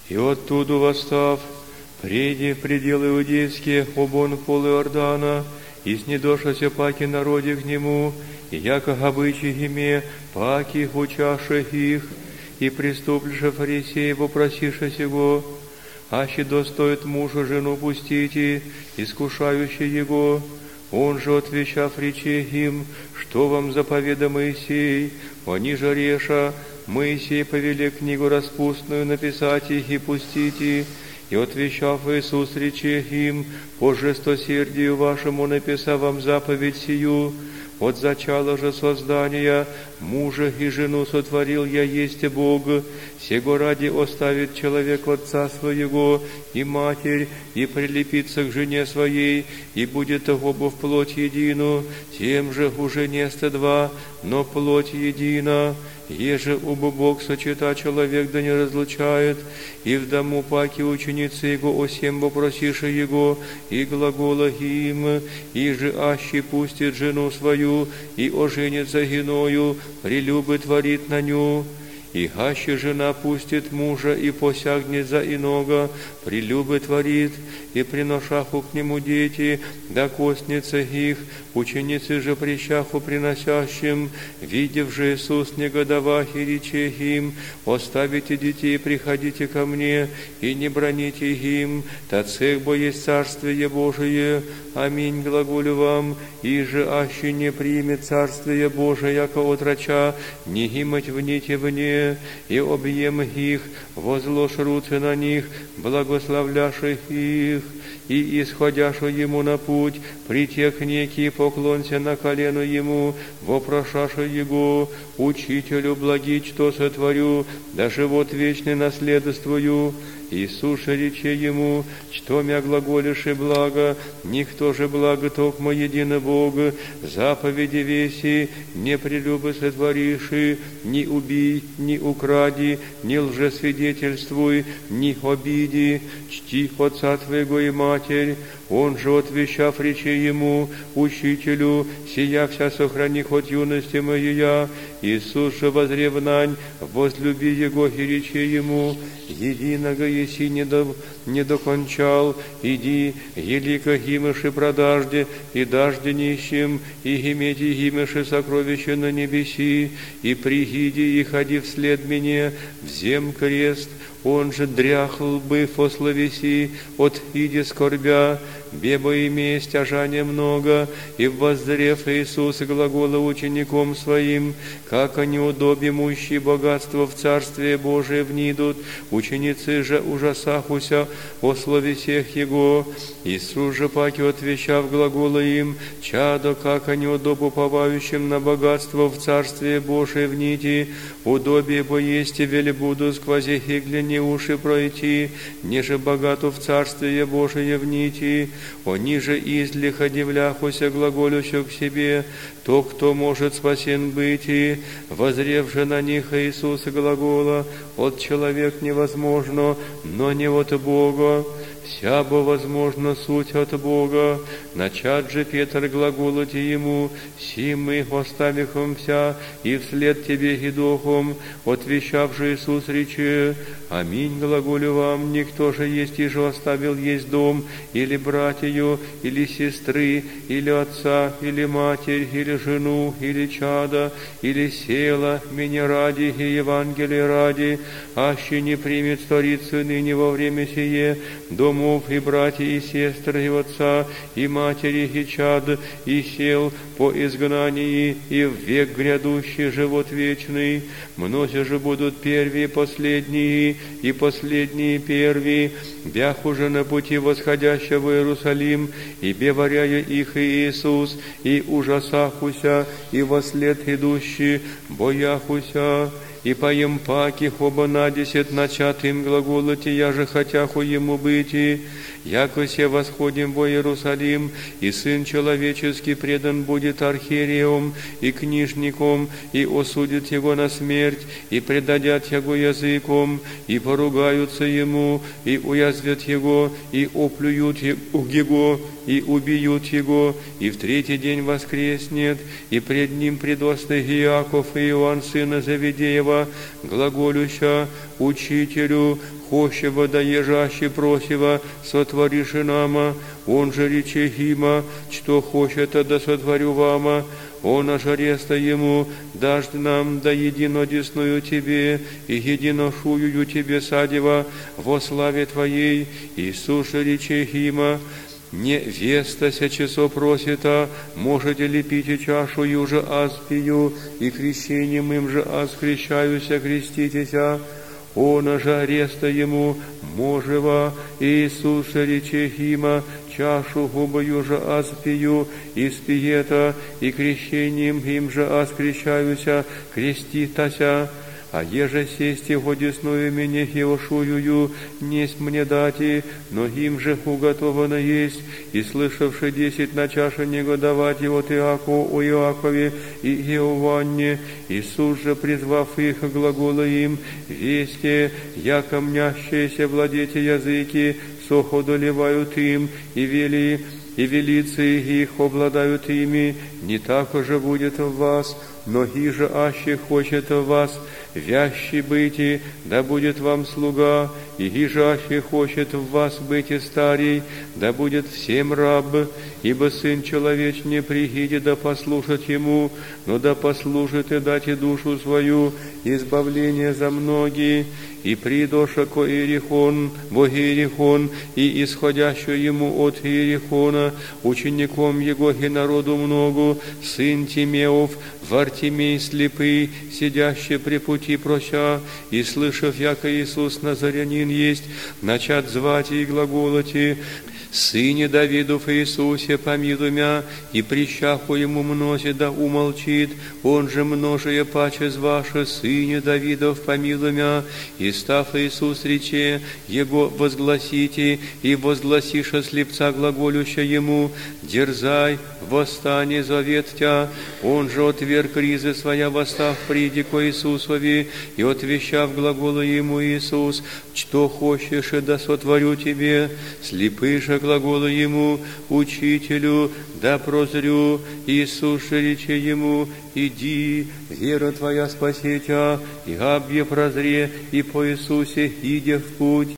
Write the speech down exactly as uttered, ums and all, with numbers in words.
И оттуда восстав, приди в пределы иудейские, обон пол Иордана, и снедошася паки народе к нему, и яко обычай име, паки учаше их, и приступлише фарисеи вопросише сего, аще достоит мужа жену пустите, искушающий его. Он же, отвечав, рече им, что вам заповеда Моисей, они же реша, Моисей повели книгу распустную написать их и пустите. И отвечав Иисус, рече им, по жестосердию вашему написав вам заповедь сию, от зачала же создания мужа и жену сотворил я есть Бог, сего ради оставит человек отца своего и матерь, и прилепится к жене своей, и будет оба в плоть едину, тем же уже не два, но плоть едина. Еже оба Бог сочета человек да не разлучает, и в дому паки ученицы его осем вопросише его, и глагола им, и же аще пустит жену свою, и оженится гиною, прелюбы творит на ню. И аще жена пустит мужа и посягнет за иного, прелюбы творит, и приношаху к нему дети, да костница их, ученицы же прищаху приносящим, видев же Иисус негодовах и рече им, оставите детей, приходите ко мне, и не броните им, та цех бо есть Царствие Божие. Аминь, глаголю вам, и же аще не примет Царствие Божие, яко отрача, не гимать вните вне, и объем их, возложь руцы на них, благословляших их, и исходяшу ему на путь, притех некий, поклонься на колено ему, вопрошашу его, учителю благи, что сотворю, да живот вечный наследствую. Иисус рече ему, что мя глаголишь и благо, никто же благо, токмо единый Бог, заповеди веси, не прелюбы сотвориши, ни убий, ни укради, ни лжесвидетельствуй, ни обиди, чти отца твоего и матерь. Он же, отвечав, рече ему, учителю, сия вся сохрани от юности моей. Иисус же, возрев нань, возлюби его и рече ему, единого еси не, до, не докончал, иди, елико гимыши продажде, и дажде нищим, и имети гимыши сокровища на небеси, и пригиди, и ходи вслед мне, взем крест. Он же дряхл быв о словеси, от иди скорбя, бебо имея стяжание много, и воззрев Иисус глагола учеником своим, как они удобимущие богатство в Царствие Божие внидут, ученицы же ужасахуся о словесех Его. Иисус же паки отвечав глагола им, чадо, как они удобуповающим на богатство в Царствие Божие внити, удобие бо есть и вели буду сквозь игли не уши пройти, неже богату в Царствие Божие внити. Они же излиха дивляхуся глаголющих к себе, то, кто может спасен быть, и, возрев же на них Иисус глагола, от человек невозможно, но не от Бога. Вся бо возможно суть от Бога. Начат же Петр глаголать ему, си мы оставихом вся, и вслед тебе идохом, отвечав же Иисус рече, аминь, глаголю вам, никто же есть и же оставил есть дом, или братью, или сестры, или отца, или матерь, или жену, или чада, или села, меня ради и Евангелия ради, аще не примет сторицу ныне во время сие, домов и братьев и сестр и отца, и матери, и чад, и сел по изгнании, и в век грядущий живот вечный. Многие же будут первые последние, и последние первые, бях уже на пути восходящего в Иерусалим, и беваряя их и Иисус, и ужасахуся, и вослед идущий, бояхуся. И поем паки, оба надесет начатым глаголоти, я же хотяху ему быть, и яко се восходим во Иерусалим, и Сын Человеческий предан будет архиереем и книжником, и осудит его на смерть, и предадят его языком, и поругаются ему, и уязвят его, и оплюют его, и убьют его, и в третий день воскреснет, и пред ним предостный Иаков и Иоанн, сына Завидеева, глаголюща, учителю, хощего да ежаще просива, сотвориши нама, он же рече хима, что хочет, да сотворю вама, он ожареста ему, дашь нам да единодесную тебе, и единошую тебе садева во славе Твоей, Иисус же рече хима, не вестася часо просита, можете ли пить чашу юже аз пью, и крещением им же аз крещаюся, креститеся. Он же ареста ему, можева, Иисус рече хима, чашу губою же аз пью, и спиета, и крещением им же аз крещаюся, креститася. А еже сесть его десную меня хиошую, несть мне дати, но им же уготовано есть, и слышавши десять на чаше негодовать его Иаку о Иакове и Иованне, Иисус же, призвав их, глагола им, весте, яко мнящиеся владете языки, сохо доливают им, и вели, и велицы их обладают ими, не так же будет в вас, но хиже аще хочет в вас, вящий быти, да будет вам слуга, и хижаще хочет в вас быть и старей, да будет всем раб, ибо Сын Человеч не прихиди да послушать Ему, но да послужит и дать и душу свою, избавление за многие, и придоша ко Иерихон, во Иерихон, и исходящую ему от Иерихона, учеником его и народу много, сын Тимеов, Вартимей слепый, сидящий при пути прося, и слышав, яко Иисус Назарянин есть, начат звать и глаголати, Сыне Давидов Иисусе, помилуй мя, и прищаху ему мнозе да умолчит, он же множие паче ваше, Сыне Давидов, помилуй мя, и став Иисус рече, Его возгласите, и возгласиша слепца глаголюща ему, дерзай, восстань, завет тя, он же отверг ризы своя, восстав приди ко Иисусови, и отвещав глагола ему Иисус, что хочешь, да сотворю тебе, слепый же глагола ему, учителю, да прозрю, Иисус же рече ему, иди, вера твоя спасетя, и абье прозре, и по Иисусе иде в путь.